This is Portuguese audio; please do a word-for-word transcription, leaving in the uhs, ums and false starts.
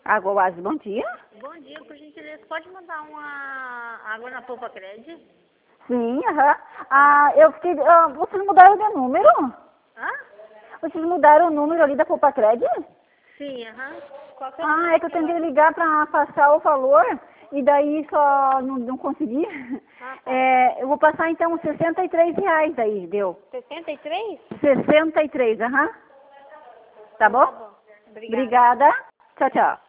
Água Oásis, bom dia. Bom dia, por gentileza. Pode mandar uma água na polpa crédito? Sim, aham. Ah, eu fiquei... ah, vocês mudaram de número? Hã? Vocês mudaram o número ali da Poupa Crédito? Sim, aham. Qual que é o Ah, número é que eu que ela- tentei ligar para passar o valor e daí só não, não consegui. Ah, tá. É, eu vou passar então sessenta e três reais daí, deu. sessenta e três? sessenta e três, aham. Tá Então bom? tá bom. Obrigada. Obrigada. Tchau, tchau.